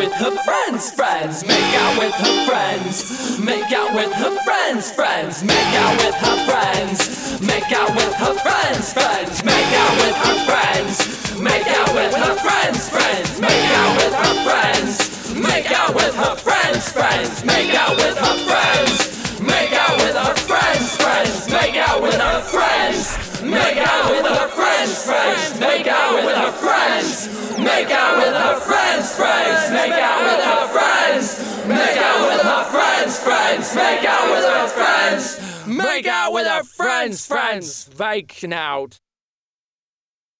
with her friends, friends. Make out with her friends. Make out with her friends, friends. Make out with her friends. Make out with her friends, friends. Make out with her friends. Make out with her friends, friends. Make out with her friends. Make out with her friends, friends. Make out with her friends. Make out with her friends, friends. Make out with her friends. Make out with her friends, friends. Make out with her friends. Make out with her friends, friends. Make out with her friends. Make out with her friends, friends. Make out with her friends. Make out with her friends, friends. Vacant out.